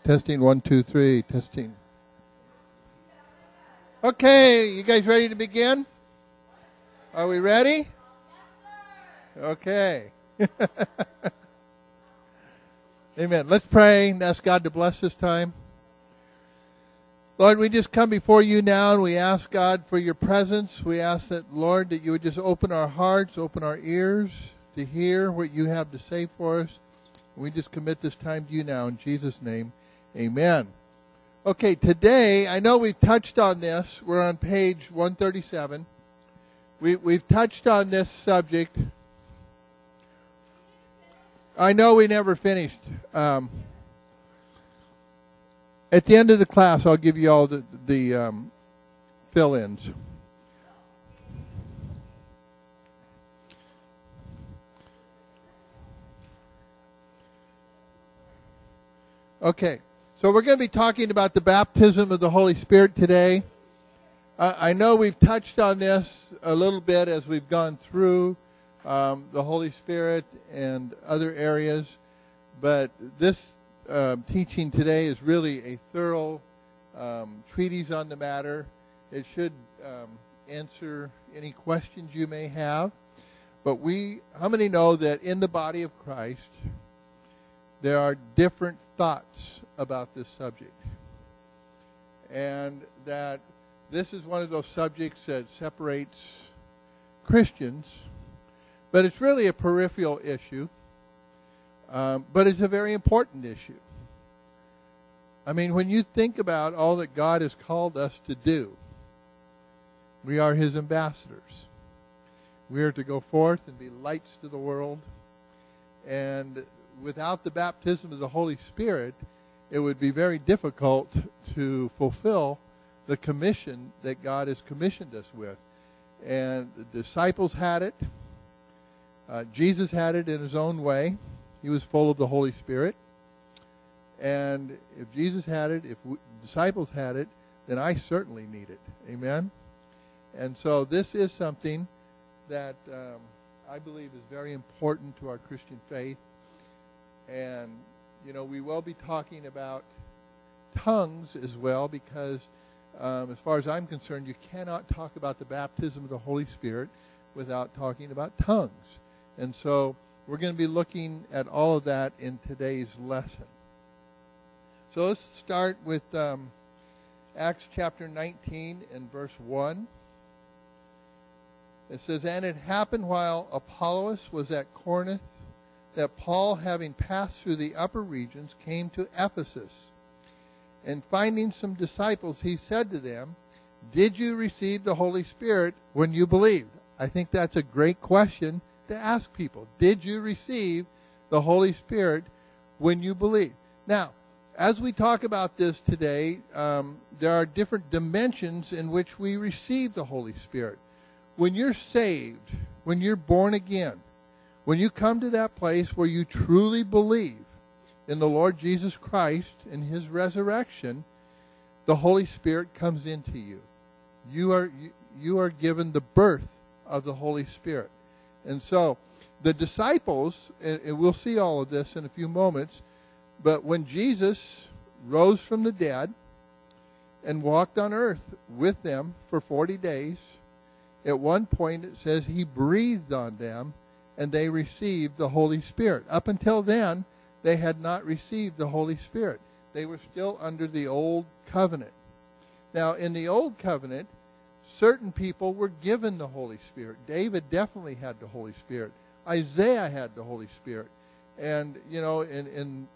Testing 1, 2, 3. Testing. Okay, you guys ready to begin? Are we ready? Okay. Amen. Let's pray and ask God to bless this time. Lord, we just come before you now and we ask God for your presence. We ask that, Lord, that you would just open our hearts, open our ears to hear what you have to say for us. We just commit this time to you now in Jesus' name. Amen. Okay, today, I know we've touched on this. We're on page 137. We've touched on this subject. I know we never finished. At the end of the class, I'll give you all the fill-ins. Okay, so we're going to be talking about the baptism of the Holy Spirit today. I know we've touched on this a little bit as we've gone through the Holy Spirit and other areas, but this teaching today is really a thorough treatise on the matter. It should answer any questions you may have. But how many know that in the body of Christ, there are different thoughts about this subject? And that this is one of those subjects that separates Christians, but it's really a peripheral issue. But it's a very important issue. I mean, when you think about all that God has called us to do, we are his ambassadors. We are to go forth and be lights to the world. And without the baptism of the Holy Spirit, it would be very difficult to fulfill the commission that God has commissioned us with. And the disciples had it. Jesus had it in his own way. He was full of the Holy Spirit. And if Jesus had it, if disciples had it, then I certainly need it. Amen? And so this is something that I believe is very important to our Christian faith. And, you know, we will be talking about tongues as well because, as far as I'm concerned, you cannot talk about the baptism of the Holy Spirit without talking about tongues. And so we're going to be looking at all of that in today's lesson. So let's start with Acts chapter 19 and verse 1. It says, "And it happened while Apollos was at Corinth, that Paul, having passed through the upper regions, came to Ephesus. And finding some disciples, he said to them, 'Did you receive the Holy Spirit when you believed?'" I think that's a great question to ask people. Did you receive the Holy Spirit when you believed? Now, as we talk about this today, there are different dimensions in which we receive the Holy Spirit. When you're saved, when you're born again, when you come to that place where you truly believe in the Lord Jesus Christ and his resurrection, the Holy Spirit comes into you. You are given the birth of the Holy Spirit. And so the disciples, and we'll see all of this in a few moments, but when Jesus rose from the dead and walked on earth with them for 40 days, at one point it says he breathed on them and they received the Holy Spirit. Up until then, they had not received the Holy Spirit. They were still under the old covenant. Now, in the old covenant, certain people were given the Holy Spirit. David definitely had the Holy Spirit. Isaiah had the Holy Spirit. And, you know, in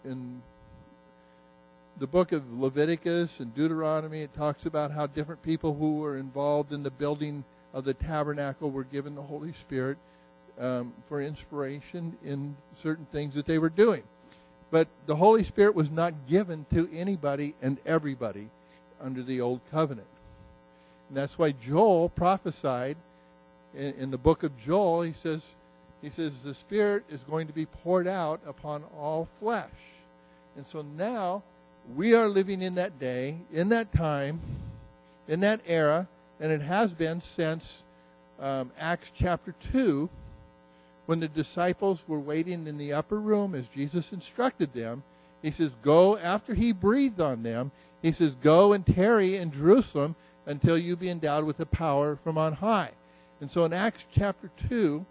the book of Leviticus and Deuteronomy, it talks about how different people who were involved in the building of the tabernacle were given the Holy Spirit for inspiration in certain things that they were doing. But the Holy Spirit was not given to anybody and everybody under the old covenant. And that's why Joel prophesied in the book of Joel. He says, the Spirit is going to be poured out upon all flesh. And so now we are living in that day, in that time, in that era, and it has been since Acts chapter 2, when the disciples were waiting in the upper room as Jesus instructed them, He says, go, after he breathed on them, he says, go and tarry in Jerusalem until you be endowed with the power from on high. And so in Acts chapter 2,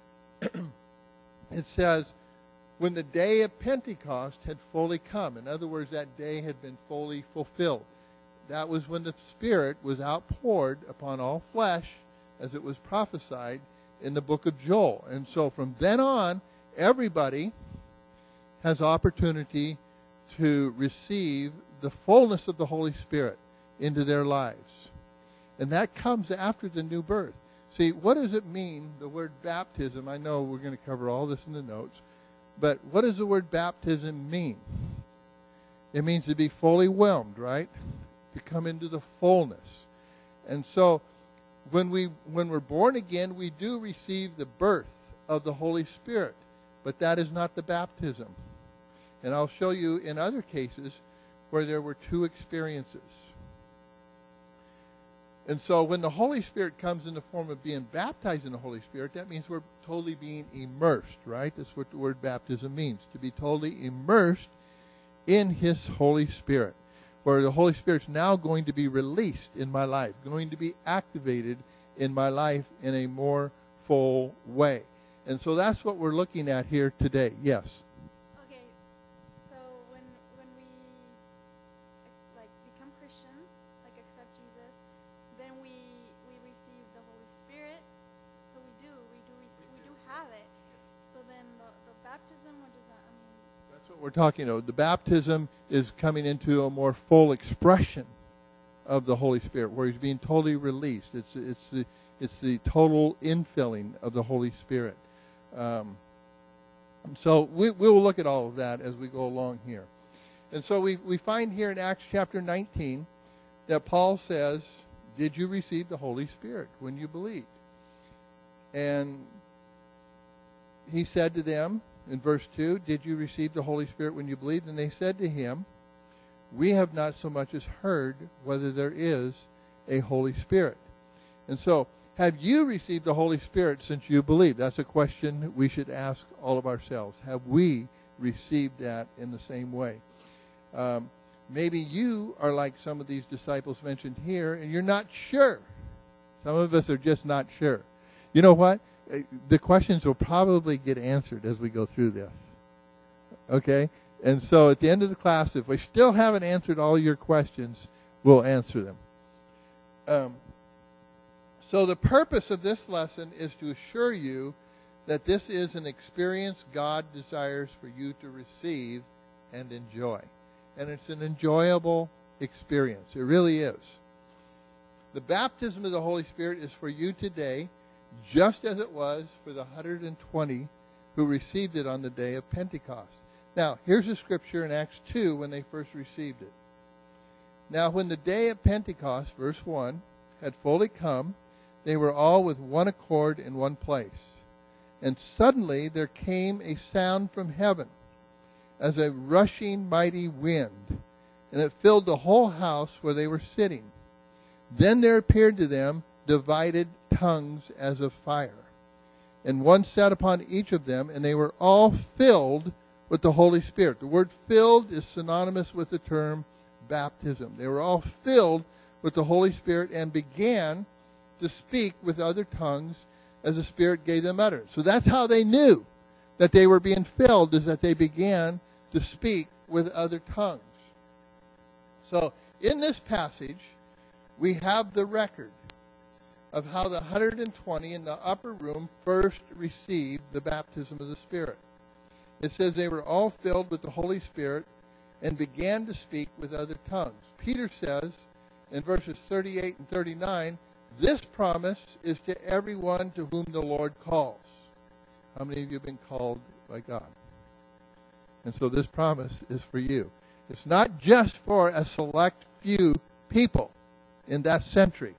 it says, when the day of Pentecost had fully come. In other words, that day had been fully fulfilled. That was when the Spirit was outpoured upon all flesh, as it was prophesied in the book of Joel. And so from then on, everybody has opportunity to receive the fullness of the Holy Spirit into their lives. And that comes after the new birth. See, what does it mean, the word baptism? I know we're going to cover all this in the notes, but what does the word baptism mean? It means to be fully whelmed, right? To come into the fullness. And so when we're born again, we do receive the birth of the Holy Spirit, but that is not the baptism. And I'll show you in other cases where there were two experiences. And so when the Holy Spirit comes in the form of being baptized in the Holy Spirit, that means we're totally being immersed, right? That's what the word baptism means, to be totally immersed in His Holy Spirit. For the Holy Spirit's now going to be released in my life, going to be activated in my life in a more full way. And so that's what we're looking at here today. Yes? Okay, so when we like become Christians, like accept Jesus, then we receive the Holy Spirit. So we do have it. So then the baptism, what does that mean? That's what we're talking about. The baptism is coming into a more full expression of the Holy Spirit, where He's being totally released. It's the total infilling of the Holy Spirit. So we will look at all of that as we go along here. And so we find here in Acts chapter 19 that Paul says, did you receive the Holy Spirit when you believed? And he said to them in verse 2, did you receive the Holy Spirit when you believed? And they said to him, we have not so much as heard whether there is a Holy Spirit. And so, have you received the Holy Spirit since you believe? That's a question we should ask all of ourselves. Have we received that in the same way? Maybe you are like some of these disciples mentioned here, and you're not sure. Some of us are just not sure. You know what? The questions will probably get answered as we go through this. Okay? And so at the end of the class, if we still haven't answered all your questions, we'll answer them. So the purpose of this lesson is to assure you that this is an experience God desires for you to receive and enjoy. And it's an enjoyable experience. It really is. The baptism of the Holy Spirit is for you today, just as it was for the 120 who received it on the day of Pentecost. Now, here's a scripture in Acts 2 when they first received it. Now, when the day of Pentecost, verse 1, had fully come, they were all with one accord in one place. And suddenly there came a sound from heaven, as a rushing mighty wind, and it filled the whole house where they were sitting. Then there appeared to them divided tongues as of fire, and one sat upon each of them, and they were all filled with the Holy Spirit. The word filled is synonymous with the term baptism. They were all filled with the Holy Spirit and began to speak with other tongues as the Spirit gave them utterance. So that's how they knew that they were being filled, is that they began to speak with other tongues. So in this passage, we have the record of how the 120 in the upper room first received the baptism of the Spirit. It says they were all filled with the Holy Spirit and began to speak with other tongues. Peter says in verses 38 and 39, this promise is to everyone to whom the Lord calls. How many of you have been called by God? And so this promise is for you. It's not just for a select few people in that century.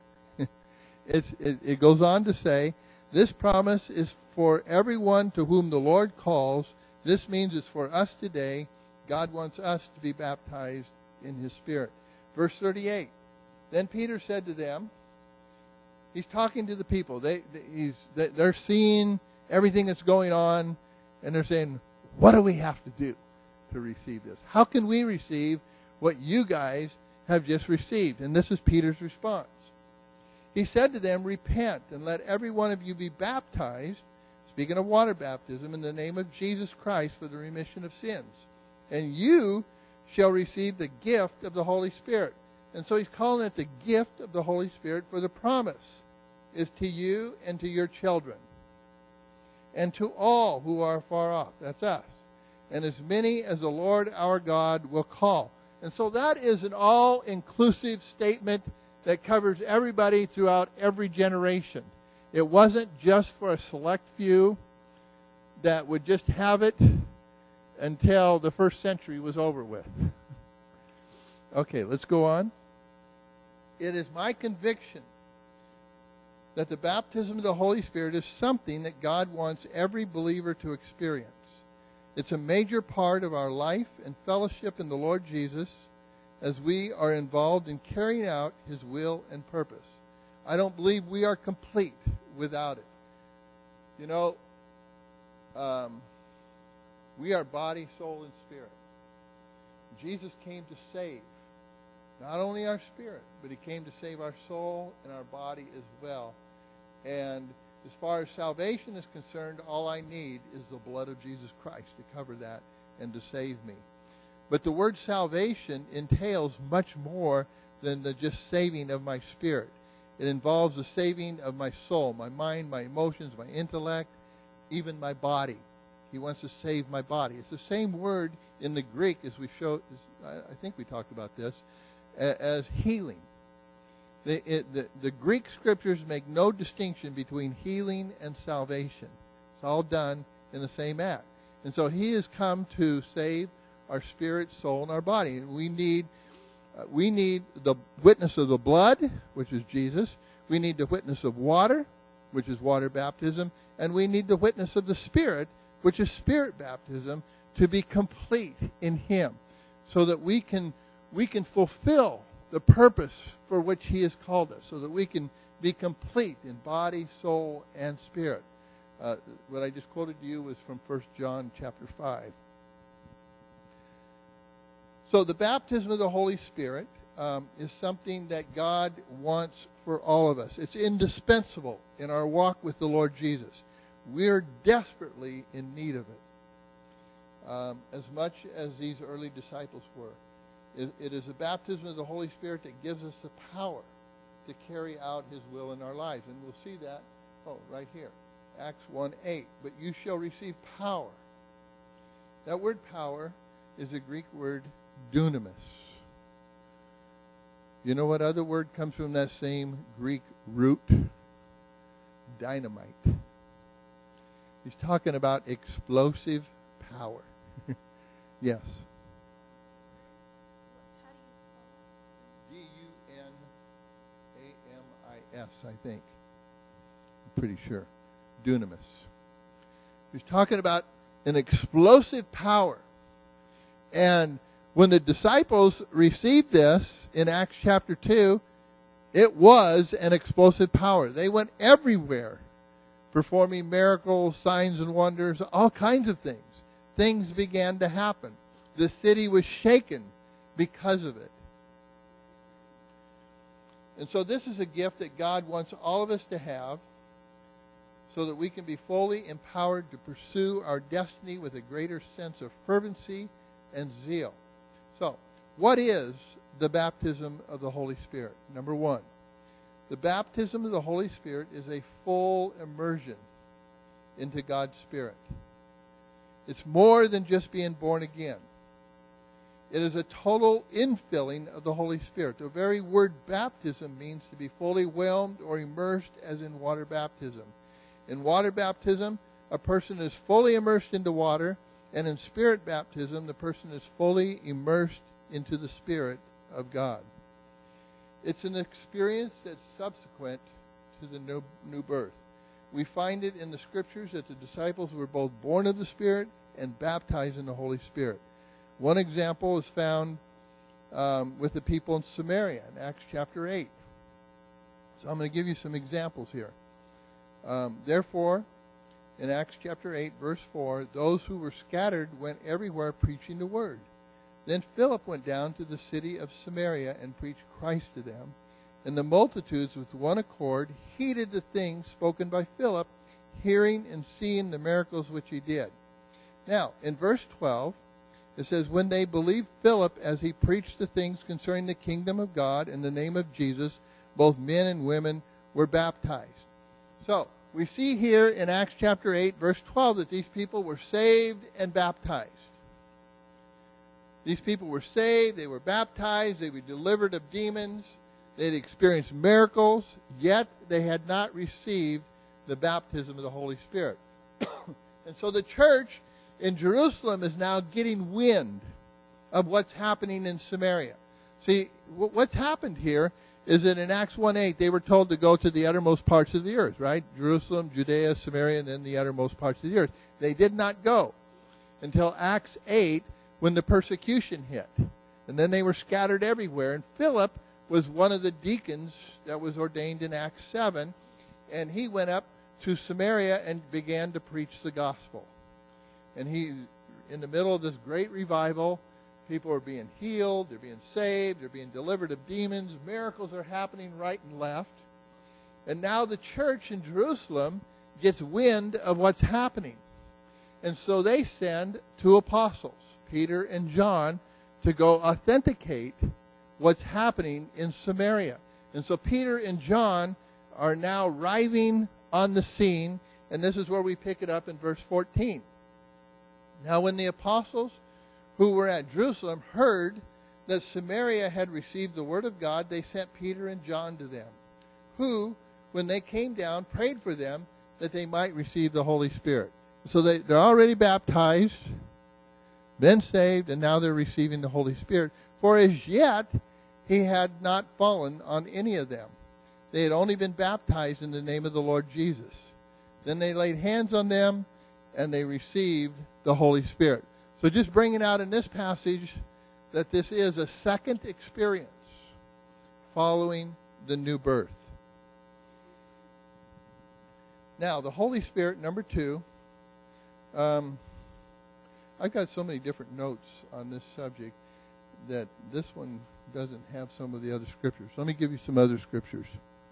It goes on to say, this promise is for everyone to whom the Lord calls. This means it's for us today. God wants us to be baptized in His Spirit. Verse 38, then Peter said to them, he's talking to the people. They're seeing everything that's going on, and they're saying, what do we have to do to receive this? How can we receive what you guys have just received? And this is Peter's response. He said to them, repent and let every one of you be baptized, speaking of water baptism, in the name of Jesus Christ for the remission of sins. And you shall receive the gift of the Holy Spirit. And so he's calling it the gift of the Holy Spirit, for the promise is to you and to your children, and to all who are far off. That's us. And as many as the Lord our God will call. And so that is an all-inclusive statement that covers everybody throughout every generation. It wasn't just for a select few that would just have it until the first century was over with. Okay, let's go on. It is my conviction that the baptism of the Holy Spirit is something that God wants every believer to experience. It's a major part of our life and fellowship in the Lord Jesus as we are involved in carrying out his will and purpose. I don't believe we are complete without it. You know, we are body, soul, and spirit. Jesus came to save not only our spirit, but he came to save our soul and our body as well. And as far as salvation is concerned, all I need is the blood of Jesus Christ to cover that and to save me. But the word salvation entails much more than the just saving of my spirit. It involves the saving of my soul, my mind, my emotions, my intellect, even my body. He wants to save my body. It's the same word in the Greek as we showed, I think we talked about this, as healing. The Greek scriptures make no distinction between healing and salvation. It's all done in the same act. And so he has come to save our spirit, soul, and our body. And we need the witness of the blood, which is Jesus. We need the witness of water, which is water baptism. And we need the witness of the Spirit, which is spirit baptism, to be complete in him, so that we can fulfill the purpose for which he has called us, so that we can be complete in body, soul, and spirit. What I just quoted to you was from 1 John chapter 5. So the baptism of the Holy Spirit is something that God wants for all of us. It's indispensable in our walk with the Lord Jesus. We're desperately in need of it, as much as these early disciples were. It is the baptism of the Holy Spirit that gives us the power to carry out his will in our lives. And we'll see that, right here, Acts 1:8. But you shall receive power. That word power is a Greek word dunamis. You know what other word comes from that same Greek root? Dynamite. He's talking about explosive power. Yes. Dunamis, I think. I'm pretty sure. Dunamis. He's talking about an explosive power. And when the disciples received this in Acts chapter 2, it was an explosive power. They went everywhere performing miracles, signs and wonders, all kinds of things. Things began to happen. The city was shaken because of it. And so this is a gift that God wants all of us to have, so that we can be fully empowered to pursue our destiny with a greater sense of fervency and zeal. So, what is the baptism of the Holy Spirit? Number one, the baptism of the Holy Spirit is a full immersion into God's Spirit. It's more than just being born again. It is a total infilling of the Holy Spirit. The very word baptism means to be fully whelmed or immersed, as in water baptism. In water baptism, a person is fully immersed into water, and in spirit baptism, the person is fully immersed into the Spirit of God. It's an experience that's subsequent to the new birth. We find it in the Scriptures that the disciples were both born of the Spirit and baptized in the Holy Spirit. One example is found with the people in Samaria in Acts chapter 8. So I'm going to give you some examples here. Therefore, in Acts chapter 8, verse 4, those who were scattered went everywhere preaching the word. Then Philip went down to the city of Samaria and preached Christ to them. And the multitudes with one accord heeded the things spoken by Philip, hearing and seeing the miracles which he did. Now, in verse 12, it says, when they believed Philip as he preached the things concerning the kingdom of God in the name of Jesus, both men and women were baptized. So, we see here in Acts chapter 8, verse 12, that these people were saved and baptized. These people were saved, they were baptized, they were delivered of demons, they had experienced miracles, yet they had not received the baptism of the Holy Spirit. And so the church in Jerusalem is now getting wind of what's happening in Samaria. See, what's happened here is that in Acts 1:8, they were told to go to the uttermost parts of the earth, right? Jerusalem, Judea, Samaria, and then the uttermost parts of the earth. They did not go until Acts 8, when the persecution hit. And then they were scattered everywhere. And Philip was one of the deacons that was ordained in Acts 7. And he went up to Samaria and began to preach the gospel. And he, in the middle of this great revival, people are being healed, they're being saved, they're being delivered of demons, miracles are happening right and left. And now the church in Jerusalem gets wind of what's happening. And so they send two apostles, Peter and John, to go authenticate what's happening in Samaria. And so Peter and John are now arriving on the scene, and this is where we pick it up in verse 14. Now when the apostles who were at Jerusalem heard that Samaria had received the word of God, they sent Peter and John to them, who, when they came down, prayed for them that they might receive the Holy Spirit. So they're already baptized, been saved, and now they're receiving the Holy Spirit. For as yet he had not fallen on any of them. They had only been baptized in the name of the Lord Jesus. Then they laid hands on them, and they received the Holy Spirit. So just bringing out in this passage that this is a second experience following the new birth. Now, the Holy Spirit, number 2. I've got so many different notes on this subject that this one doesn't have some of the other scriptures. Let me give you some other scriptures.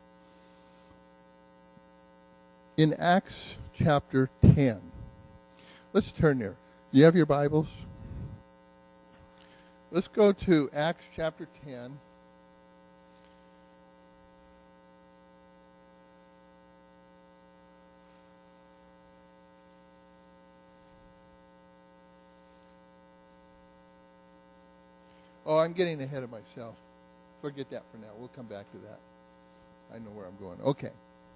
In Acts chapter 10. Let's turn there. Do you have your Bibles? Let's go to Acts chapter 10. Oh, I'm getting ahead of myself. Forget that for now. We'll come back to that. I know where I'm going. Okay.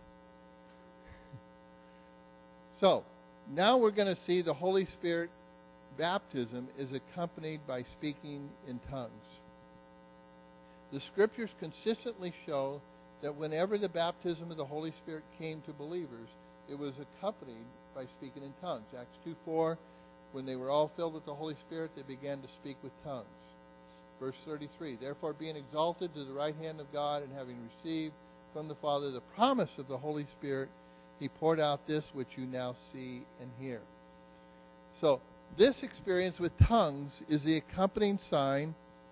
So, now we're going to see the Holy Spirit baptism is accompanied by speaking in tongues. The scriptures consistently show that whenever the baptism of the Holy Spirit came to believers, it was accompanied by speaking in tongues. Acts 2:4, when they were all filled with the Holy Spirit, they began to speak with tongues. Verse 33, therefore being exalted to the right hand of God and having received from the Father the promise of the Holy Spirit, he poured out this which you now see and hear. So this experience with tongues is the accompanying sign.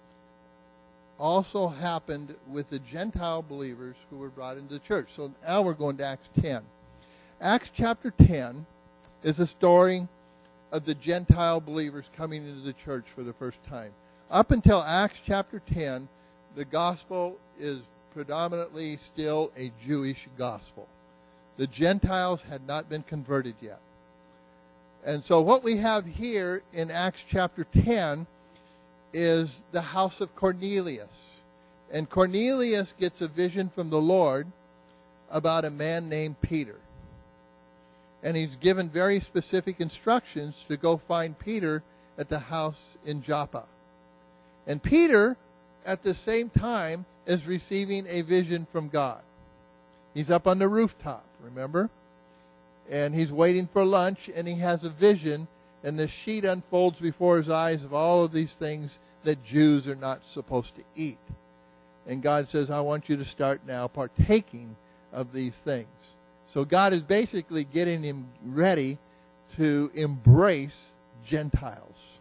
Also happened with the Gentile believers who were brought into the church. So now we're going to Acts 10. Acts chapter 10 is a story of the Gentile believers coming into the church for the first time. Up until Acts chapter 10, the gospel is predominantly still a Jewish gospel. The Gentiles had not been converted yet. And so what we have here in Acts chapter 10 is the house of Cornelius. And Cornelius gets a vision from the Lord about a man named Peter. And he's given very specific instructions to go find Peter at the house in Joppa. And Peter, at the same time, is receiving a vision from God. He's up on the rooftop, remember? And he's waiting for lunch, and he has a vision, and the sheet unfolds before his eyes of all of these things that Jews are not supposed to eat. And God says, I want you to start now partaking of these things. So God is basically getting him ready to embrace Gentiles.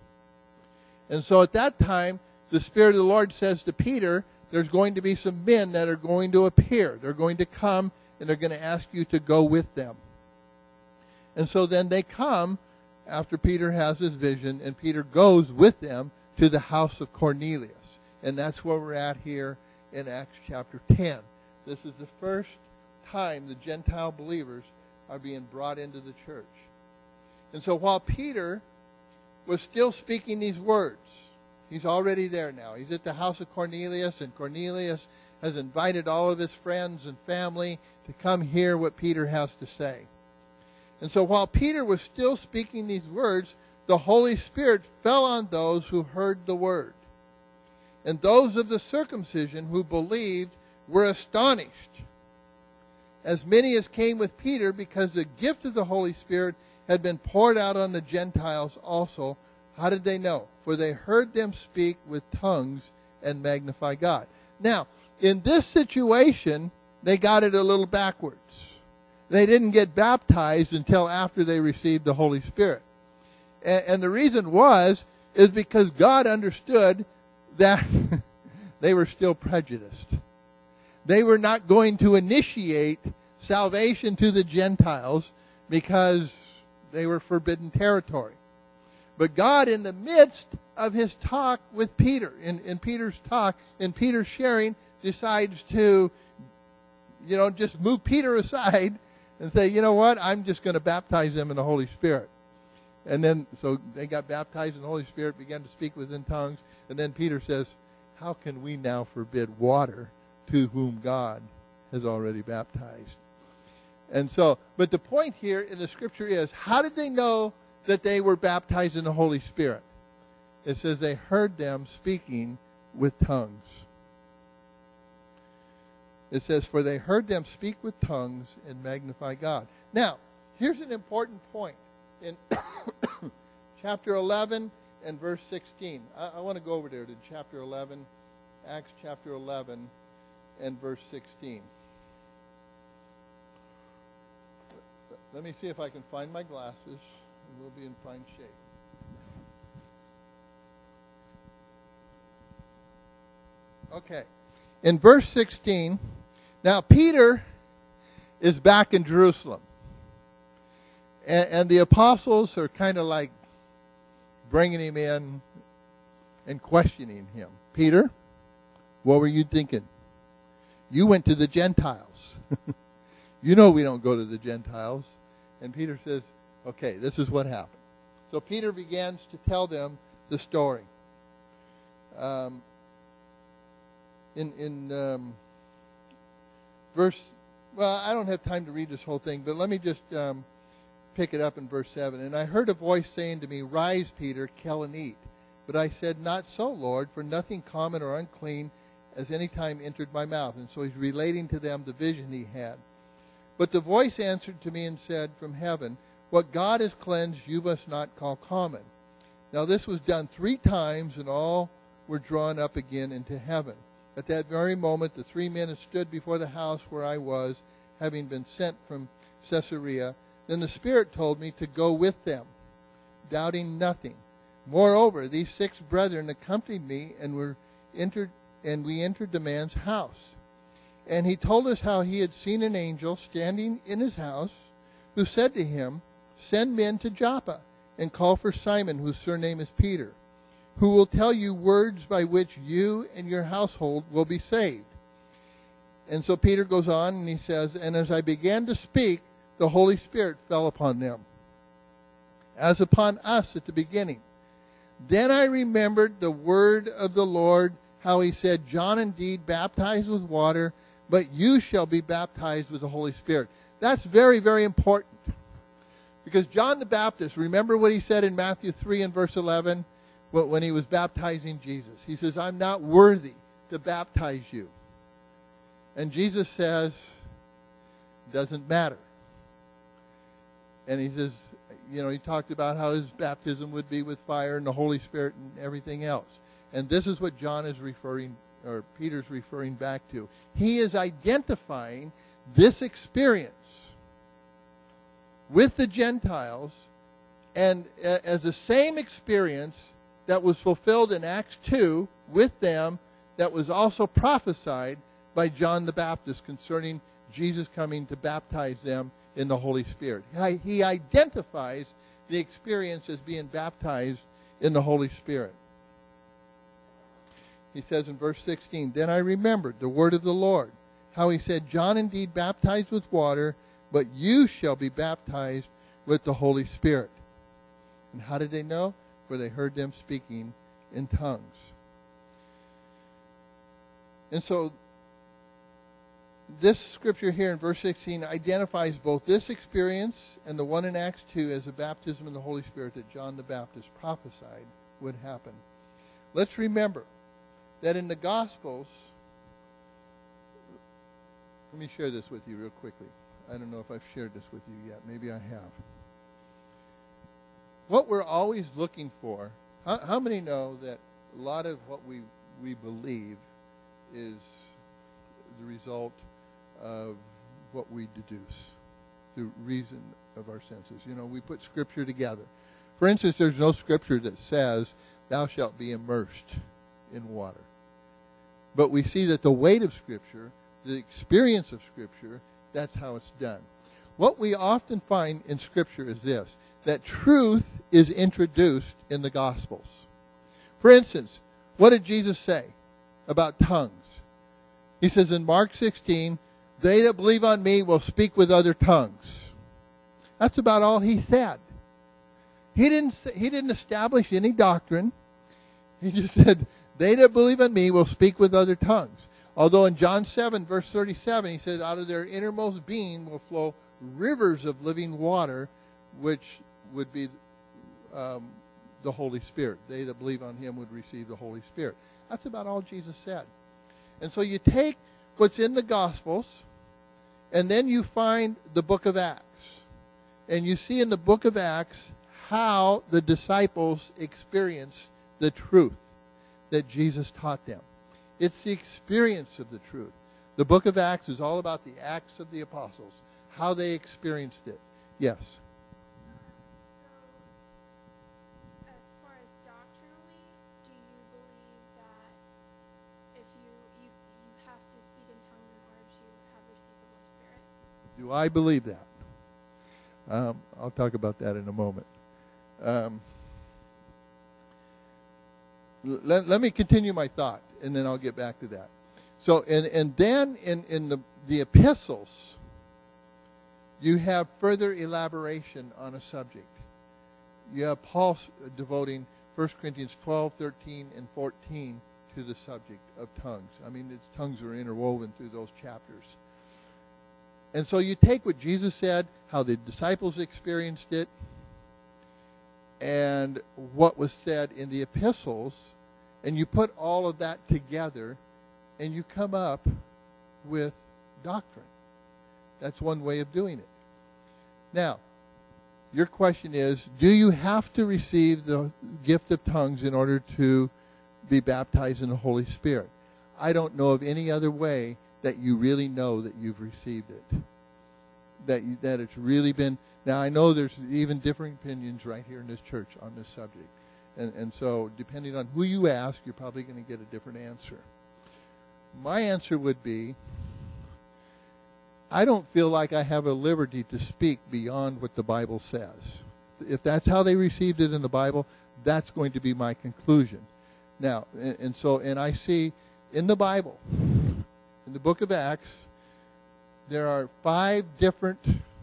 And so at that time, the Spirit of the Lord says to Peter, there's going to be some men that are going to appear. They're going to come, and they're going to ask you to go with them. And so then they come after Peter has his vision, and Peter goes with them to the house of Cornelius. And that's where we're at here in Acts chapter 10. This is the first time the Gentile believers are being brought into the church. And so while Peter was still speaking these words, he's already there now. He's at the house of Cornelius, and Cornelius has invited all of his friends and family to come hear what Peter has to say. And so while Peter was still speaking these words, the Holy Spirit fell on those who heard the word. And those of the circumcision who believed were astonished, as many as came with Peter, because the gift of the Holy Spirit had been poured out on the Gentiles also. How did they know? For they heard them speak with tongues and magnify God. Now, in this situation, they got it a little backwards. They didn't get baptized until after they received the Holy Spirit. And the reason is because God understood that they were still prejudiced. They were not going to initiate salvation to the Gentiles because they were forbidden territory. But God, in the midst of his talk with Peter, in Peter's talk, in Peter's sharing, decides to, just move Peter aside and say, you know what, I'm just going to baptize them in the Holy Spirit. And then, so they got baptized in the Holy Spirit, began to speak within tongues, and then Peter says, how can we now forbid water to whom God has already baptized? And so, but the point here in the scripture is, how did they know that they were baptized in the Holy Spirit? It says they heard them speaking with tongues. It says, for they heard them speak with tongues and magnify God. Now, here's an important point. In chapter 11 and verse 16. I want to go over there to chapter 11, Acts chapter 11 and verse 16. Let me see if I can find my glasses, and we'll be in fine shape. Okay. In verse 16, now Peter is back in Jerusalem. And the apostles are kind of like bringing him in and questioning him. Peter, what were you thinking? You went to the Gentiles. You know we don't go to the Gentiles. And Peter says, okay, this is what happened. So Peter begins to tell them the story. Verse, well, I don't have time to read this whole thing, but let me just pick it up in verse 7. And I heard a voice saying to me, rise, Peter, kill and eat. But I said, not so, Lord, for nothing common or unclean has any time entered my mouth. And so he's relating to them the vision he had. But the voice answered to me and said from heaven, what God has cleansed you must not call common. Now this was done 3 times, and all were drawn up again into heaven. At that very moment the 3 men stood before the house where I was, having been sent from Caesarea. Then the Spirit told me to go with them, doubting nothing. Moreover, these 6 brethren accompanied me, and we entered the man's house. And he told us how he had seen an angel standing in his house, who said to him, send men to Joppa, and call for Simon, whose surname is Peter, who will tell you words by which you and your household will be saved. And so Peter goes on, and he says, and as I began to speak, the Holy Spirit fell upon them, as upon us at the beginning. Then I remembered the word of the Lord, how he said, John indeed baptized with water, but you shall be baptized with the Holy Spirit. That's very, very important. Because John the Baptist, remember what he said in Matthew 3 and verse 11, when he was baptizing Jesus. He says, I'm not worthy to baptize you. And Jesus says, doesn't matter. And he says, he talked about how his baptism would be with fire and the Holy Spirit and everything else. And this is what John is Peter's referring back to. He is identifying this experience with the Gentiles, and as the same experience that was fulfilled in Acts 2 with them, that was also prophesied by John the Baptist concerning Jesus coming to baptize them in the Holy Spirit. He identifies the experience as being baptized in the Holy Spirit. He says in verse 16, "Then I remembered the word of the Lord, how he said, John indeed baptized with water, but you shall be baptized with the Holy Spirit." And how did they know? For they heard them speaking in tongues. And so this scripture here in verse 16 identifies both this experience and the one in Acts 2 as a baptism in the Holy Spirit that John the Baptist prophesied would happen. Let's remember that in the Gospels, let me share this with you real quickly. I don't know if I've shared this with you yet. Maybe I have. What we're always looking for, how many know that a lot of what we believe is the result of what we deduce through reason of our senses? You know, we put Scripture together. For instance, there's no Scripture that says, "Thou shalt be immersed in water." But we see that the weight of Scripture, the experience of Scripture, that's how it's done. What we often find in Scripture is this, that truth is introduced in the Gospels. For instance, what did Jesus say about tongues? He says in Mark 16, "They that believe on me will speak with other tongues." That's about all he said. He didn't establish any doctrine. He just said, "They that believe on me will speak with other tongues." Although in John 7, verse 37, he says, "Out of their innermost being will flow rivers of living water," which would be the Holy Spirit. They that believe on him would receive the Holy Spirit. That's about all Jesus said. And so you take what's in the Gospels, and then you find the book of Acts. And you see in the book of Acts how the disciples experienced the truth that Jesus taught them. It's the experience of the truth. The book of Acts is all about the Acts of the Apostles, how they experienced it. Yes? So, as far as doctrinally, do you believe that if you have to speak in tongues in order to have received the Holy Spirit? Do I believe that? I'll talk about that in a moment. Let me continue my thought, and then I'll get back to that. So, and then in the epistles, you have further elaboration on a subject. You have Paul devoting 1 Corinthians 12, 13, and 14 to the subject of tongues. I mean, tongues are interwoven through those chapters. And so you take what Jesus said, how the disciples experienced it, and what was said in the epistles, and you put all of that together, and you come up with doctrine. That's one way of doing it. Now, your question is, do you have to receive the gift of tongues in order to be baptized in the Holy Spirit? I don't know of any other way that you really know that you've received it. That it's really been... Now, I know there's even differing opinions right here in this church on this subject. And so, depending on who you ask, you're probably going to get a different answer. My answer would be, I don't feel like I have a liberty to speak beyond what the Bible says. If that's how they received it in the Bible, that's going to be my conclusion. Now, and I see in the Bible, in the book of Acts, there are 5 different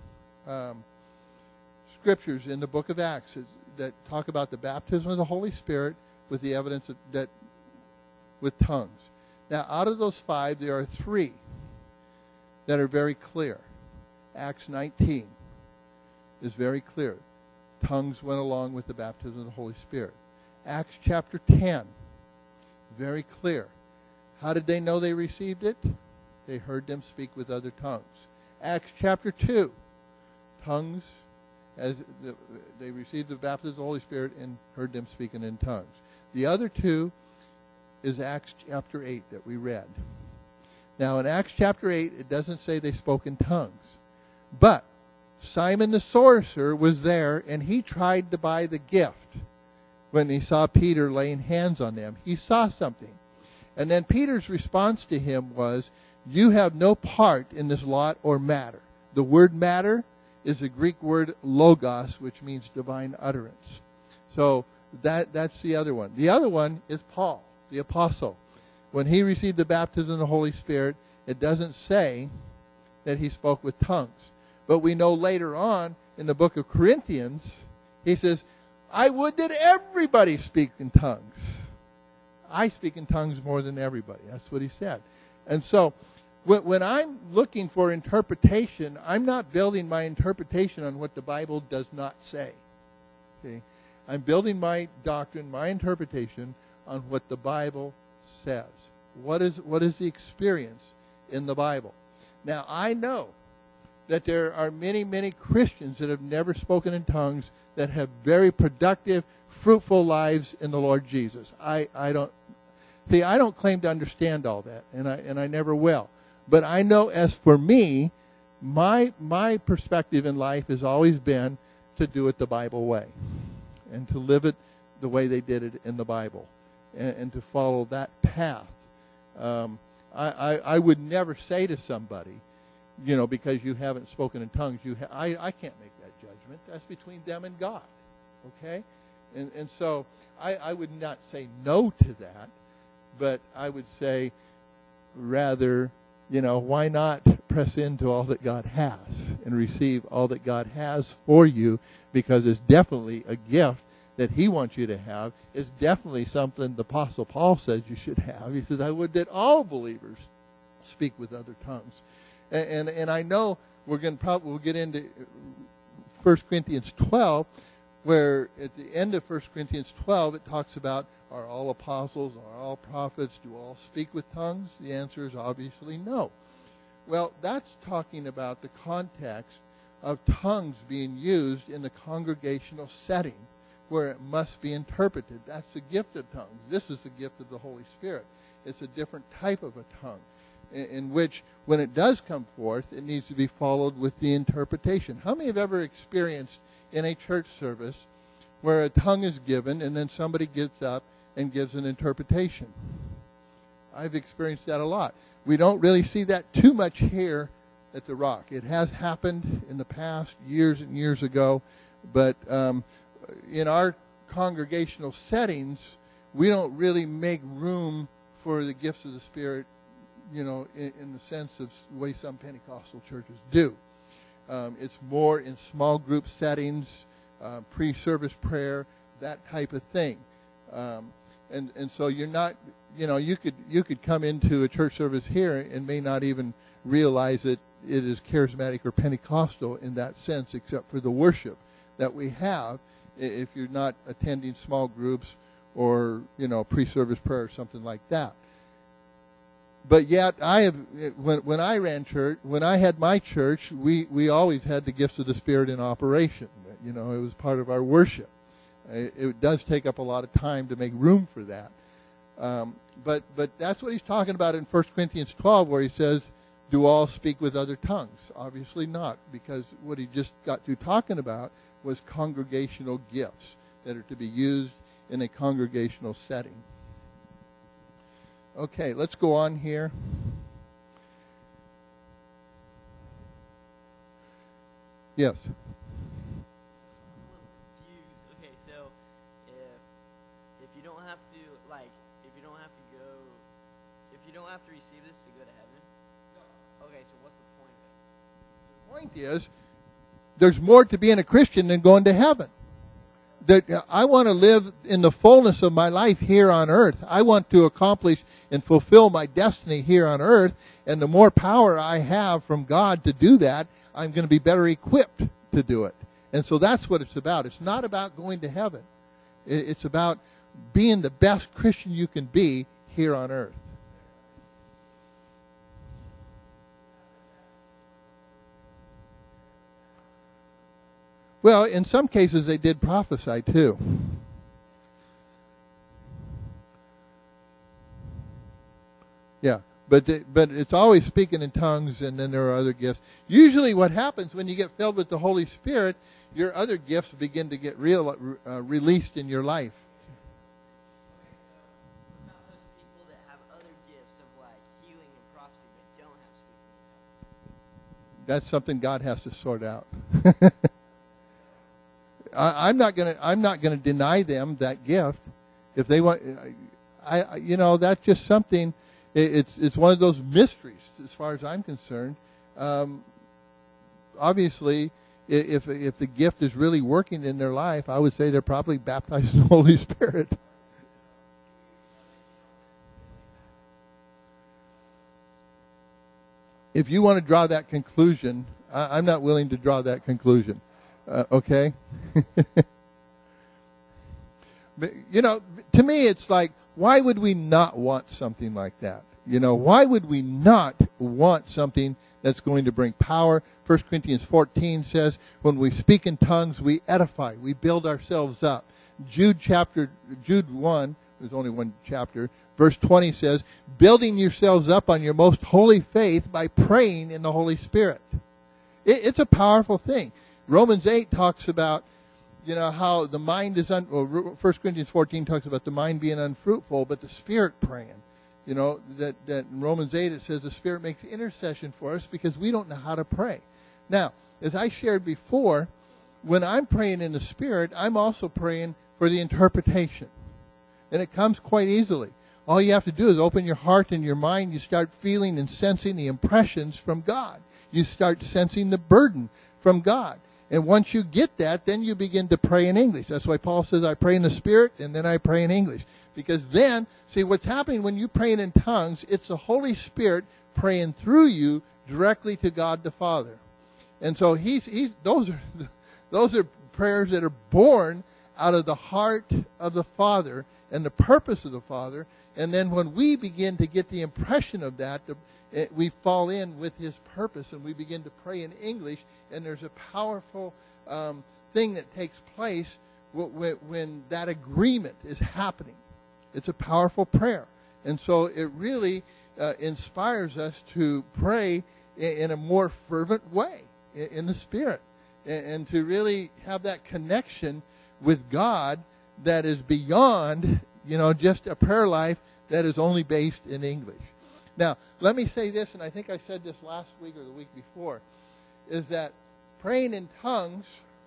scriptures in the book of Acts that talk about the baptism of the Holy Spirit with the evidence that with tongues. Now, out of those 5, there are 3 that are very clear. Acts 19 is very clear. Tongues went along with the baptism of the Holy Spirit. Acts chapter 10, very clear. How did they know they received it? They heard them speak with other tongues. Acts chapter 2, tongues, as they received the baptism of the Holy Spirit and heard them speaking in tongues. The other 2 is Acts chapter 8 that we read. Now, in Acts chapter 8, it doesn't say they spoke in tongues. But Simon the sorcerer was there, and he tried to buy the gift when he saw Peter laying hands on them. He saw something. And then Peter's response to him was, you have no part in this lot or matter. The word matter is the Greek word logos, which means divine utterance. So that's the other one. The other one is Paul, the apostle. When he received the baptism of the Holy Spirit, it doesn't say that he spoke with tongues. But we know later on in the book of Corinthians, he says, I would that everybody speak in tongues. I speak in tongues more than everybody. That's what he said. And so when I'm looking for interpretation, I'm not building my interpretation on what the Bible does not say. Okay? I'm building my doctrine, my interpretation, on what the Bible says. What is the experience in the Bible? Now, I know that there are many, many Christians that have never spoken in tongues that have very productive, fruitful lives in the Lord Jesus. I don't claim to understand all that, and I never will. But I know, as for me, my perspective in life has always been to do it the Bible way, and to live it the way they did it in the Bible, and to follow that path. I would never say to somebody, because you haven't spoken in tongues, I can't make that judgment. That's between them and God. Okay? And so I would not say no to that, but I would say rather, why not press into all that God has and receive all that God has for you, because it's definitely a gift that he wants you to have. It's definitely something the Apostle Paul says you should have. He says, I would that all believers speak with other tongues. And I know we'll get into 1 Corinthians 12, where at the end of 1 Corinthians 12 it talks about, are all apostles, are all prophets, do all speak with tongues? The answer is obviously no. Well, that's talking about the context of tongues being used in the congregational setting where it must be interpreted. That's the gift of tongues. This is the gift of the Holy Spirit. It's a different type of a tongue, in which, when it does come forth, it needs to be followed with the interpretation. How many have ever experienced in a church service where a tongue is given and then somebody gets up and gives an interpretation? I've experienced that a lot. We don't really see that too much here at the Rock. It has happened in the past, years and years ago, but in our congregational settings, we don't really make room for the gifts of the Spirit, in the sense of the way some Pentecostal churches do. It's more in small group settings, pre-service prayer, that type of thing. And so you're not, you could come into a church service here and may not even realize that it is charismatic or Pentecostal in that sense, except for the worship that we have, if you're not attending small groups or, pre-service prayer or something like that. But yet, when I ran church, when I had my church, we always had the gifts of the Spirit in operation. It was part of our worship. It does take up a lot of time to make room for that. But that's what he's talking about in 1 Corinthians 12, where he says, do all speak with other tongues? Obviously not, because what he just got through talking about was congregational gifts that are to be used in a congregational setting. Okay, let's go on here. Yes. Okay, so if you don't have to receive this to go to heaven, okay, so what's the point of it? The point is, there's more to being a Christian than going to heaven. That I want to live in the fullness of my life here on earth. I want to accomplish and fulfill my destiny here on earth. And the more power I have from God to do that, I'm going to be better equipped to do it. And so that's what it's about. It's not about going to heaven. It's about being the best Christian you can be here on earth. Well, in some cases they did prophesy too. Yeah. But it's always speaking in tongues, and then there are other gifts. Usually what happens when you get filled with the Holy Spirit, your other gifts begin to get released in your life. What about those people that have other gifts of like healing and prophecy but don't have speaking? That's something God has to sort out. I'm not gonna deny them that gift if they want. That's just something. It's one of those mysteries as far as I'm concerned. Obviously, if the gift is really working in their life, I would say they're probably baptized in the Holy Spirit. If you want to draw that conclusion, I'm not willing to draw that conclusion. Okay? But, to me it's like, why would we not want something like that? Why would we not want something that's going to bring power? 1 Corinthians 14 says, when we speak in tongues, we edify, we build ourselves up. Jude 1, there's only one chapter, verse 20 says, building yourselves up on your most holy faith by praying in the Holy Spirit. It's a powerful thing. Romans 8 talks about, how the mind is 1 Corinthians 14 talks about the mind being unfruitful, but the Spirit praying. That in Romans 8 it says the Spirit makes intercession for us because we don't know how to pray. Now, as I shared before, when I'm praying in the Spirit, I'm also praying for the interpretation. And it comes quite easily. All you have to do is open your heart and your mind. You start feeling and sensing the impressions from God. You start sensing the burden from God. And once you get that, then you begin to pray in English. That's why Paul says, I pray in the Spirit, and then I pray in English. Because then, see, what's happening when you're praying in tongues, it's the Holy Spirit praying through you directly to God the Father. And so those are prayers that are born out of the heart of the Father and the purpose of the Father. And then when we begin to get the impression of that, we fall in with His purpose and we begin to pray in English, and there's a powerful thing that takes place when that agreement is happening. It's a powerful prayer. And so it really inspires us to pray in a more fervent way in the Spirit, and to really have that connection with God that is beyond, just a prayer life that is only based in English. Now, let me say this, and I think I said this last week or the week before, is that praying in tongues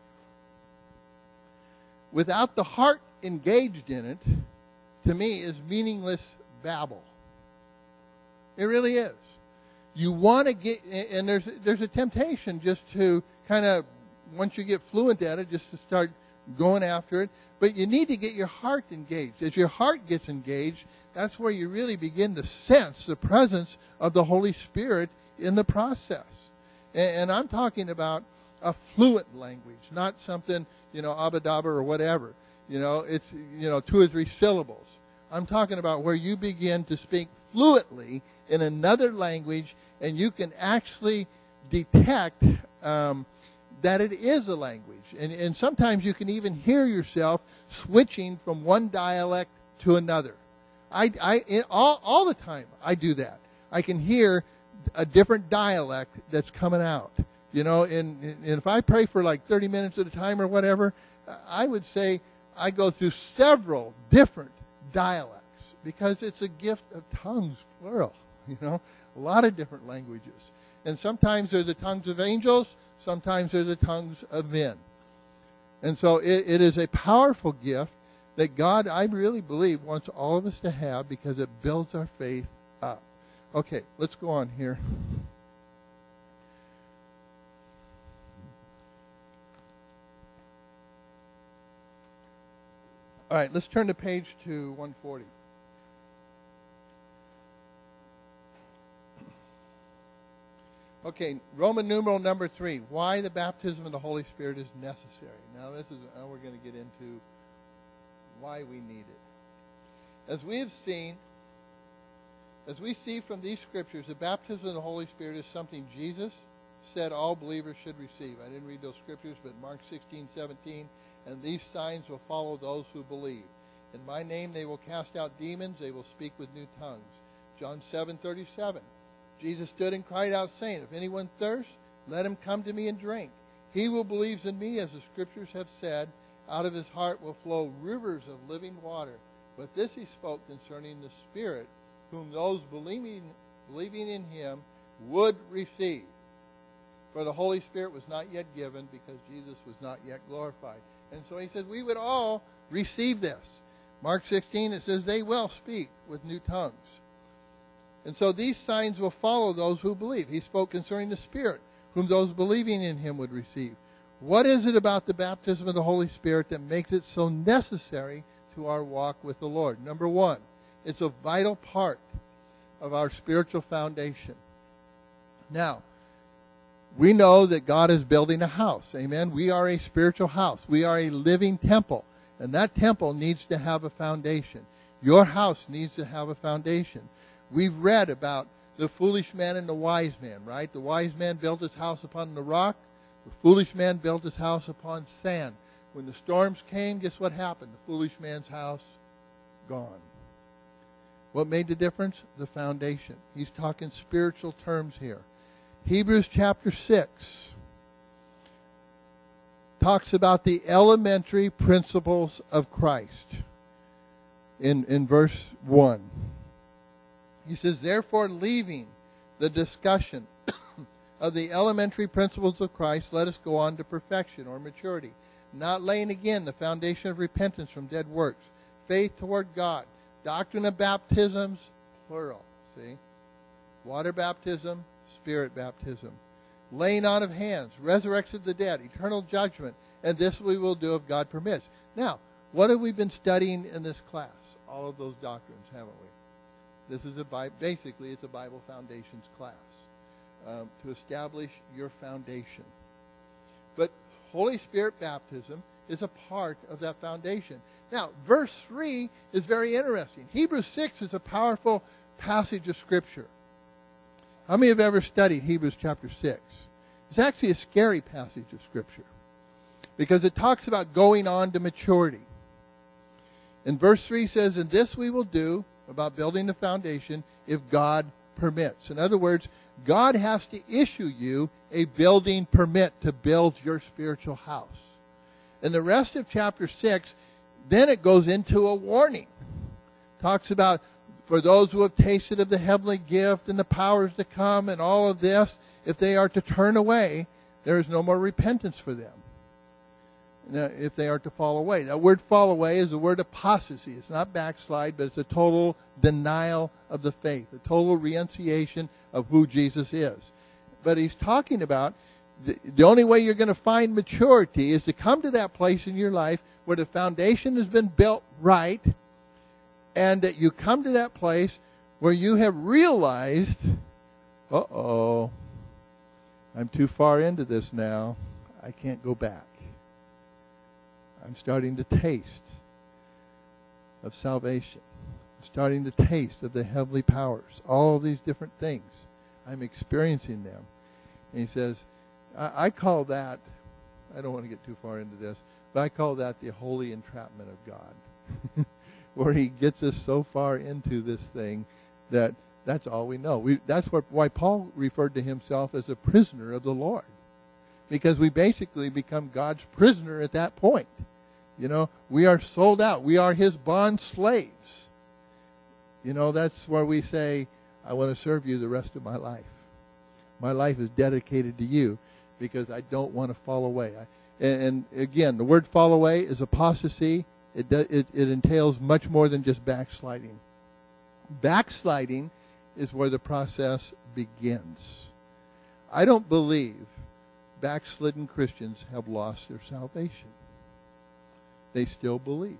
without the heart engaged in it, to me, is meaningless babble. It really is. You want to get, and there's a temptation just to kind of, once you get fluent at it, just to start going after it. But you need to get your heart engaged. As your heart gets engaged, that's where you really begin to sense the presence of the Holy Spirit in the process. And I'm talking about a fluent language, not something, abadabra or whatever. It's, 2 or 3 syllables. I'm talking about where you begin to speak fluently in another language, and you can actually detect that it is a language. And sometimes you can even hear yourself switching from one dialect to another. All the time I do that. I can hear a different dialect that's coming out. And if I pray for like 30 minutes at a time or whatever, I would say I go through several different dialects because it's a gift of tongues, plural. A lot of different languages. And sometimes they're the tongues of angels, sometimes they're the tongues of men. And so it is a powerful gift that God, I really believe, wants all of us to have because it builds our faith up. Okay, let's go on here. All right, let's turn the page to 140. Okay, Roman numeral number 3. Why the baptism of the Holy Spirit is necessary. Now we're going to get into why we need it. As we see from these scriptures, the baptism of the Holy Spirit is something Jesus said all believers should receive. I didn't read those scriptures, but Mark 16:17, and these signs will follow those who believe. In my name they will cast out demons, they will speak with new tongues. John 7:37. Jesus stood and cried out, saying, if anyone thirsts, let him come to me and drink. He who believes in me, as the scriptures have said, out of his heart will flow rivers of living water. But this he spoke concerning the Spirit, whom those believing in him would receive. For the Holy Spirit was not yet given, because Jesus was not yet glorified. And so he says we would all receive this. Mark 16, it says, they will speak with new tongues. And so these signs will follow those who believe. He spoke concerning the Spirit, whom those believing in him would receive. What is it about the baptism of the Holy Spirit that makes it so necessary to our walk with the Lord? Number one, it's a vital part of our spiritual foundation. Now, we know that God is building a house. Amen? We are a spiritual house. We are a living temple. And that temple needs to have a foundation. Your house needs to have a foundation. We've read about the foolish man and the wise man, right? The wise man built his house upon the rock. The foolish man built his house upon sand. When the storms came, guess what happened? The foolish man's house, gone. What made the difference? The foundation. He's talking spiritual terms here. Hebrews chapter 6 talks about the elementary principles of Christ in verse 1. He says, therefore, leaving the discussion of the elementary principles of Christ, let us go on to perfection or maturity, not laying again the foundation of repentance from dead works, faith toward God, doctrine of baptisms, plural, see? Water baptism, Spirit baptism, laying on of hands, resurrection of the dead, eternal judgment, and this we will do if God permits. Now, what have we been studying in this class? All of those doctrines, haven't we? This is basically it's a Bible foundations class to establish your foundation. But Holy Spirit baptism is a part of that foundation. Now, verse 3 is very interesting. Hebrews 6 is a powerful passage of Scripture. How many have ever studied Hebrews chapter 6? It's actually a scary passage of Scripture because it talks about going on to maturity. And verse 3 says, and this we will do, about building the foundation, if God permits. In other words, God has to issue you a building permit to build your spiritual house. And the rest of chapter 6, then it goes into a warning. Talks about for those who have tasted of the heavenly gift and the powers to come and all of this, if they are to turn away, there is no more repentance for them. Now, if they are to fall away. That word fall away is the word apostasy. It's not backslide, but it's a total denial of the faith, a total renunciation of who Jesus is. But he's talking about the only way you're going to find maturity is to come to that place in your life where the foundation has been built right, and that you come to that place where you have realized, I'm too far into this now. I can't go back. I'm starting to taste of salvation. I'm starting to taste of the heavenly powers. All of these different things. I'm experiencing them. And he says, I call that, I don't want to get too far into this, but I call that the holy entrapment of God. Where he gets us so far into this thing that that's all we know. That's why Paul referred to himself as a prisoner of the Lord. Because we basically become God's prisoner at that point. You know, we are sold out. We are his bond slaves. You know, that's where we say, I want to serve you the rest of my life. My life is dedicated to you because I don't want to fall away. And again, the word fall away is apostasy. It entails much more than just backsliding. Backsliding is where the process begins. I don't believe backslidden Christians have lost their salvation. They still believe.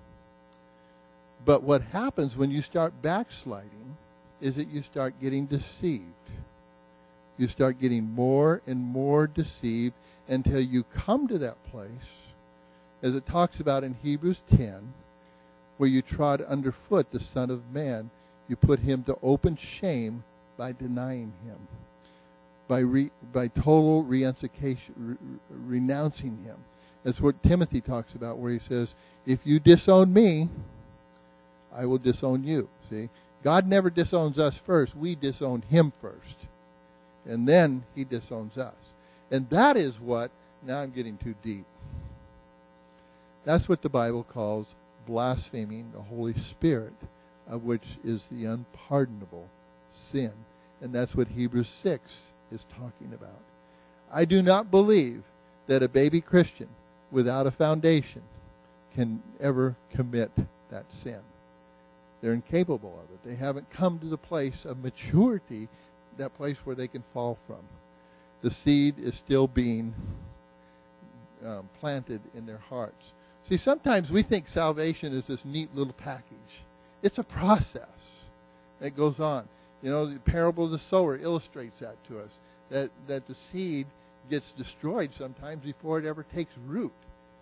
But what happens when you start backsliding is that you start getting deceived. You start getting more and more deceived until you come to that place, as it talks about in Hebrews 10, where you trod underfoot the Son of Man. You put him to open shame by denying him, by total renunciation, renouncing him. That's what Timothy talks about, where he says, if you disown me, I will disown you. See? God never disowns us first. We disowned him first. And then he disowns us. And that is what, now I'm getting too deep. That's what the Bible calls blaspheming the Holy Spirit, of which is the unpardonable sin. And that's what Hebrews 6 is talking about. I do not believe that a baby Christian without a foundation can ever commit that sin. They're incapable of it. They haven't come to the place of maturity, that place where they can fall from. The seed is still being planted in their hearts. See, sometimes we think salvation is this neat little package. It's a process that goes on. You know, the parable of the sower illustrates that to us, that the seed gets destroyed sometimes before it ever takes root.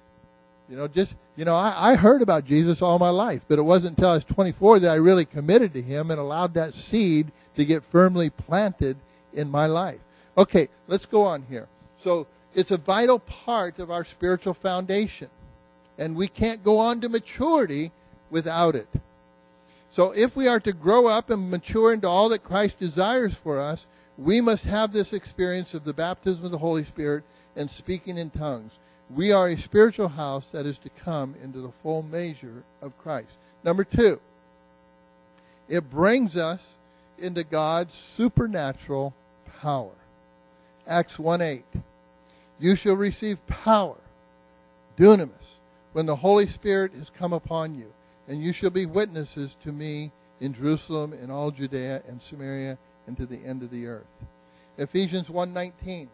I heard about Jesus all my life, but it wasn't until I was 24 that I really committed to him and allowed that seed to get firmly planted in my life. Okay, let's go on here. So it's a vital part of our spiritual foundation, and we can't go on to maturity without it. So if we are to grow up and mature into all that Christ desires for us, we must have this experience of the baptism of the Holy Spirit and speaking in tongues. We are a spiritual house that is to come into the full measure of Christ. Number 2, it brings us into God's supernatural power. Acts 1:8. You shall receive power, dunamis, when the Holy Spirit has come upon you, and you shall be witnesses to me in Jerusalem, in all Judea and Samaria, and to the end of the earth. Ephesians 1:19.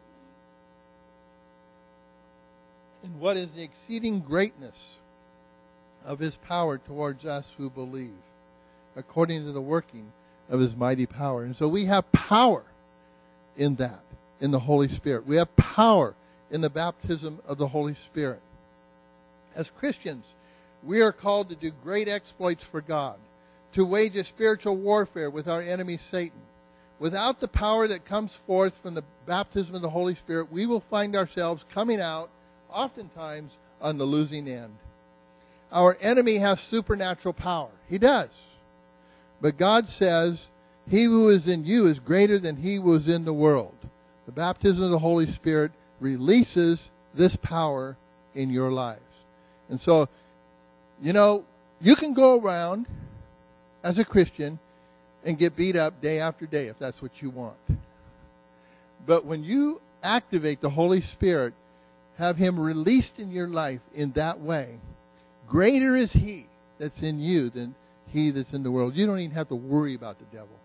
And what is the exceeding greatness of his power towards us who believe, according to the working of his mighty power. And so we have power in that, in the Holy Spirit. We have power in the baptism of the Holy Spirit. As Christians, we are called to do great exploits for God, to wage a spiritual warfare with our enemy Satan. Without the power that comes forth from the baptism of the Holy Spirit, we will find ourselves coming out oftentimes on the losing end. Our enemy has supernatural power. He does. But God says, he who is in you is greater than he who is in the world. The baptism of the Holy Spirit releases this power in your lives. And so, you can go around as a Christian and get beat up day after day if that's what you want. But when you activate the Holy Spirit, have him released in your life in that way, greater is he that's in you than he that's in the world. You don't even have to worry about the devil,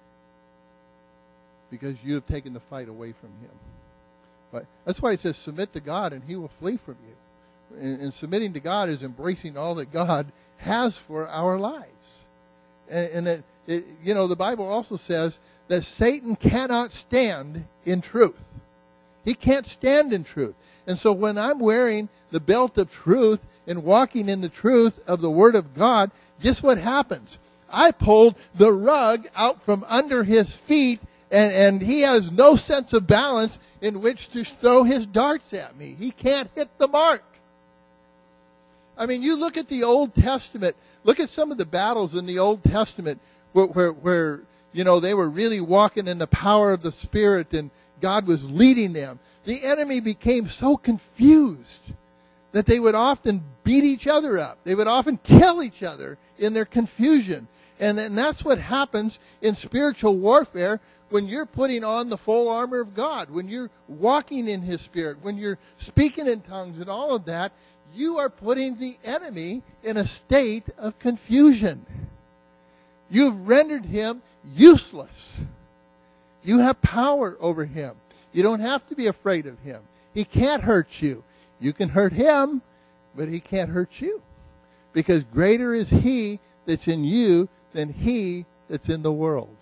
because you have taken the fight away from him. But that's why it says submit to God and he will flee from you. And submitting to God is embracing all that God has for our lives. And that, the Bible also says that Satan cannot stand in truth. He can't stand in truth. And so when I'm wearing the belt of truth and walking in the truth of the Word of God, guess what happens? I pulled the rug out from under his feet, and he has no sense of balance in which to throw his darts at me. He can't hit the mark. I mean, you look at the Old Testament. Look at some of the battles in the Old Testament where they were really walking in the power of the Spirit and God was leading them. The enemy became so confused that they would often beat each other up. They would often kill each other in their confusion. And that's what happens in spiritual warfare when you're putting on the full armor of God, when you're walking in his Spirit, when you're speaking in tongues and all of that. You are putting the enemy in a state of confusion. You've rendered him useless. You have power over him. You don't have to be afraid of him. He can't hurt you. You can hurt him, but he can't hurt you. Because greater is he that's in you than he that's in the world.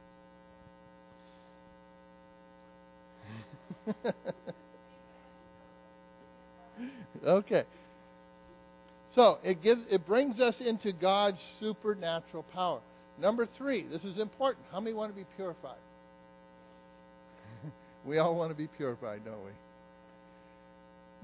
Okay. So it brings us into God's supernatural power. Number 3, this is important. How many want to be purified? We all want to be purified, don't we?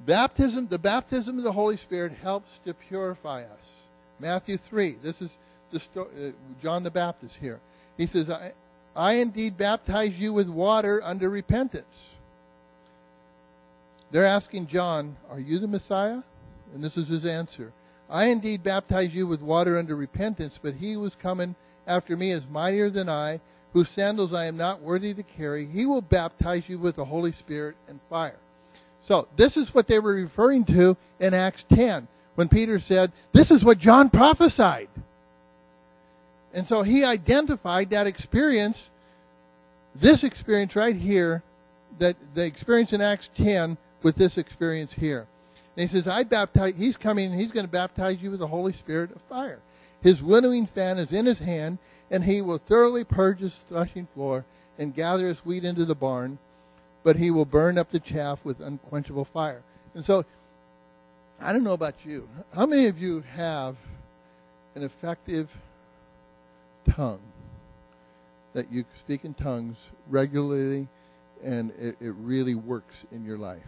The baptism of the Holy Spirit helps to purify us. Matthew 3. This John the Baptist here. He says, I indeed baptize you with water unto repentance. They're asking John, are you the Messiah? And this is his answer. I indeed baptize you with water unto repentance, but he who is coming after me is mightier than I, whose sandals I am not worthy to carry. He will baptize you with the Holy Spirit and fire. So this is what they were referring to in Acts 10, when Peter said, this is what John prophesied. And so he identified that experience, this experience right here, that the experience in Acts 10 with this experience here. And he says, he's coming and he's going to baptize you with the Holy Spirit of fire. His winnowing fan is in his hand, and he will thoroughly purge his threshing floor and gather his wheat into the barn, but he will burn up the chaff with unquenchable fire. And so, I don't know about you. How many of you have an effective tongue that you speak in tongues regularly and it really works in your life?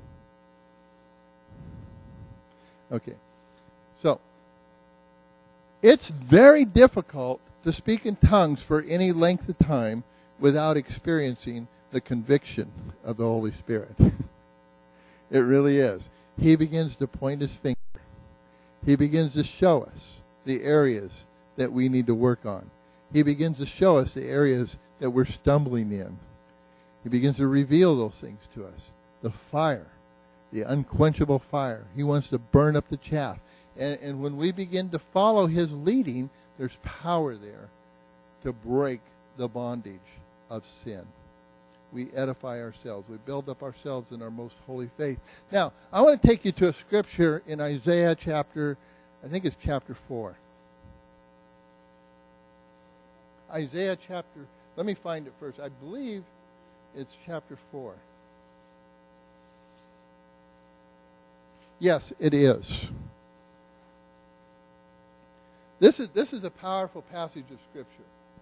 Okay. So, it's very difficult to speak in tongues for any length of time without experiencing the conviction of the Holy Spirit. It really is. He begins to point his finger. He begins to show us the areas that we need to work on. He begins to show us the areas that we're stumbling in. He begins to reveal those things to us. The fire, the unquenchable fire. He wants to burn up the chaff. And when we begin to follow his leading, there's power there to break the bondage of sin. We edify ourselves. We build up ourselves in our most holy faith. Now, I want to take you to a scripture in Isaiah chapter 4. Isaiah chapter, let me find it first. I believe it's chapter 4. Yes, it is. This is a powerful passage of Scripture.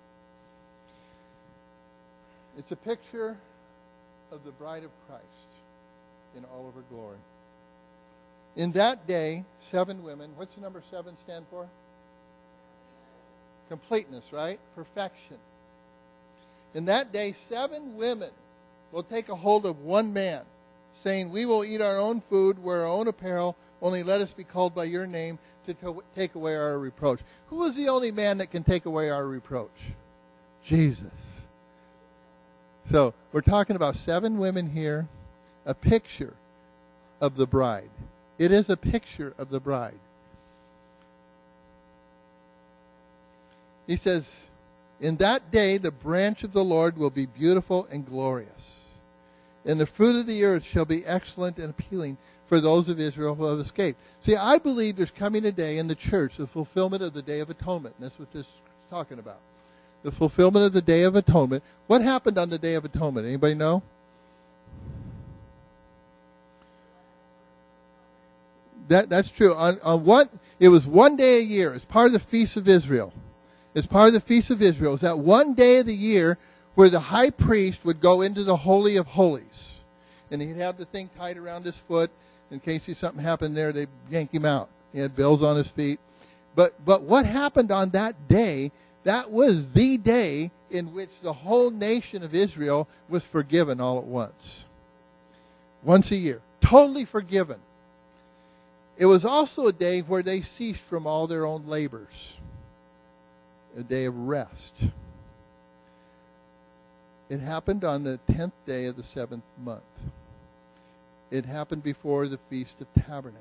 It's a picture of the bride of Christ in all of her glory. In that day, 7 women, what's the number 7 stand for? Completeness, right? Perfection. In that day, 7 women will take a hold of one man, saying, we will eat our own food, wear our own apparel, only let us be called by your name to take away our reproach. Who is the only man that can take away our reproach? Jesus. So we're talking about 7 women here, a picture of the bride. It is a picture of the bride. He says, in that day the branch of the Lord will be beautiful and glorious, and the fruit of the earth shall be excellent and appealing for those of Israel who have escaped. See, I believe there's coming a day in the church, the fulfillment of the Day of Atonement. And that's what this is talking about. The fulfillment of the Day of Atonement. What happened on the Day of Atonement? Anybody know? That's true. It was one day a year. It's part of the Feast of Israel. It's part of the Feast of Israel. It's that one day of the year where the high priest would go into the Holy of Holies. And he'd have the thing tied around his foot. In case something happened there, they'd yank him out. He had bells on his feet. But what happened on that day, that was the day in which the whole nation of Israel was forgiven all at once. Once a year. Totally forgiven. It was also a day where they ceased from all their own labors. A day of rest. It happened on the 10th day of the 7th month. It happened before the Feast of Tabernacles.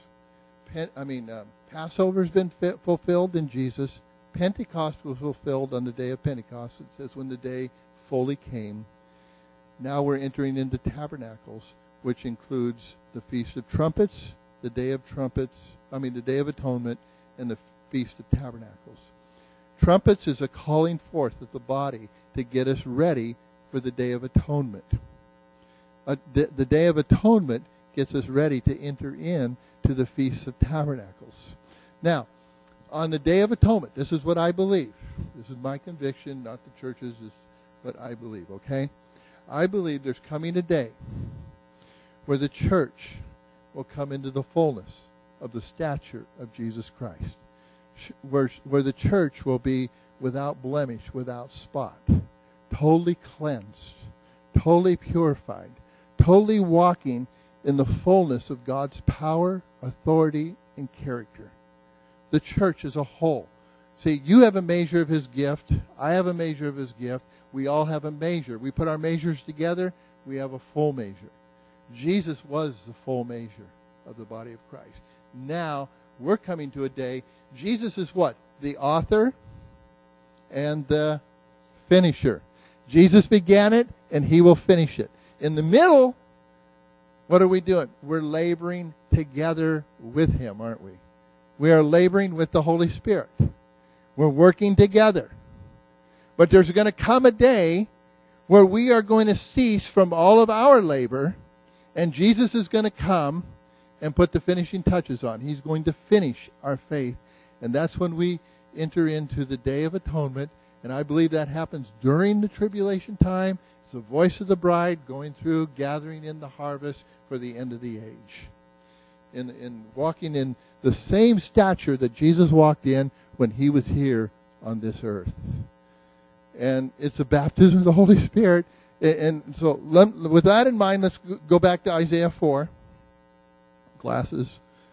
Passover's been fulfilled in Jesus. Pentecost was fulfilled on the day of Pentecost. It says when the day fully came. Now we're entering into Tabernacles, which includes the Feast of Trumpets, the Day of Atonement, and the Feast of Tabernacles. Trumpets is a calling forth of the body to get us ready for the Day of Atonement. The Day of Atonement gets us ready to enter in to the Feast of Tabernacles. Now, on the Day of Atonement, this is what I believe. This is my conviction, not the church's, this is what I believe, okay? I believe there's coming a day where the church will come into the fullness of the stature of Jesus Christ. where the church will be without blemish, without spot, totally cleansed, totally purified, totally walking in the fullness of God's power, authority, and character. The church as a whole. See, you have a measure of his gift. I have a measure of his gift. We all have a measure. We put our measures together, we have a full measure. Jesus was the full measure of the body of Christ. Now, we're coming to a day, Jesus is what? The author and the finisher. Jesus began it, and he will finish it. In the middle, what are we doing? We're laboring together with him, aren't we? We are laboring with the Holy Spirit. We're working together. But there's going to come a day where we are going to cease from all of our labor, and Jesus is going to come and put the finishing touches on. He's going to finish our faith. And that's when we enter into the Day of Atonement. And I believe that happens during the tribulation time. It's the voice of the bride going through, gathering in the harvest for the end of the age. In walking in the same stature that Jesus walked in when he was here on this earth. And it's a baptism of the Holy Spirit. And so with that in mind, let's go back to Isaiah 4. Glasses.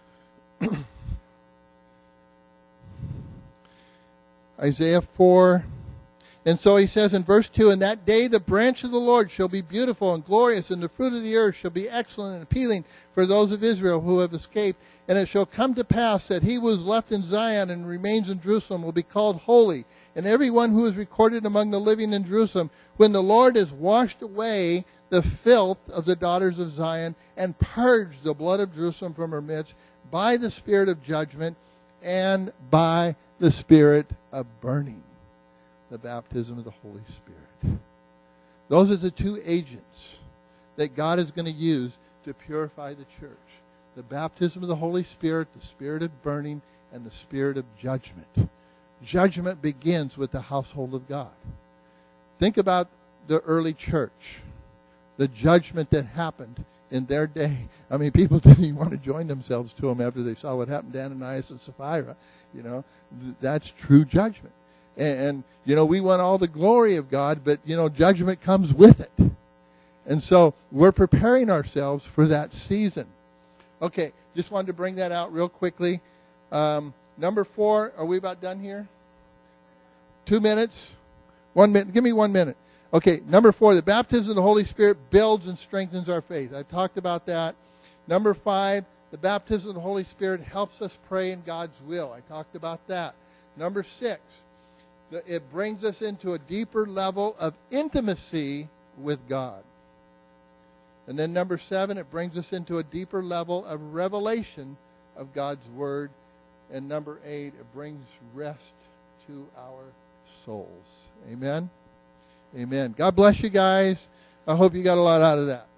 Isaiah 4. And so he says in verse 2, "In that day the branch of the Lord shall be beautiful and glorious, and the fruit of the earth shall be excellent and appealing for those of Israel who have escaped. And it shall come to pass that he who is left in Zion and remains in Jerusalem will be called holy, and everyone who is recorded among the living in Jerusalem, when the Lord has washed away the filth of the daughters of Zion and purged the blood of Jerusalem from her midst by the spirit of judgment and by the spirit of burning." The baptism of the Holy Spirit. Those are the two agents that God is going to use to purify the church. The baptism of the Holy Spirit, the spirit of burning, and the spirit of judgment. Judgment begins with the household of God. Think about the early church. The judgment that happened in their day. I mean, people didn't even want to join themselves to them after they saw what happened to Ananias and Sapphira. You know, that's true judgment. And, you know, we want all the glory of God, but, you know, judgment comes with it. And so we're preparing ourselves for that season. Okay, just wanted to bring that out real quickly. Number 4, are we about done here? 2 minutes? 1 minute. Give me 1 minute. Okay, number 4, the baptism of the Holy Spirit builds and strengthens our faith. I've talked about that. Number 5, the baptism of the Holy Spirit helps us pray in God's will. I talked about that. Number 6, it brings us into a deeper level of intimacy with God. And then number 7, it brings us into a deeper level of revelation of God's Word. And number 8, it brings rest to our souls. Amen? Amen. God bless you guys. I hope you got a lot out of that.